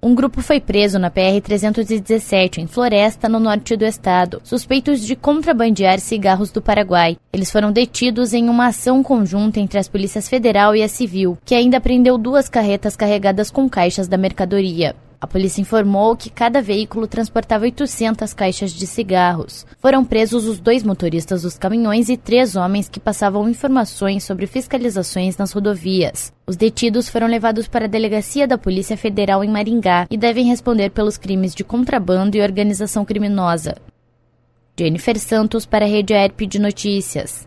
Um grupo foi preso na PR-317, em Floresta, no norte do estado, suspeitos de contrabandear cigarros do Paraguai. Eles foram detidos em uma ação conjunta entre as polícias federal e a civil, que ainda apreendeu 2 carretas carregadas com caixas da mercadoria. A polícia informou que cada veículo transportava 800 caixas de cigarros. Foram presos os 2 motoristas dos caminhões e 3 homens que passavam informações sobre fiscalizações nas rodovias. Os detidos foram levados para a delegacia da Polícia Federal em Maringá e devem responder pelos crimes de contrabando e organização criminosa. Jennifer Santos para a Rede AERP de Notícias.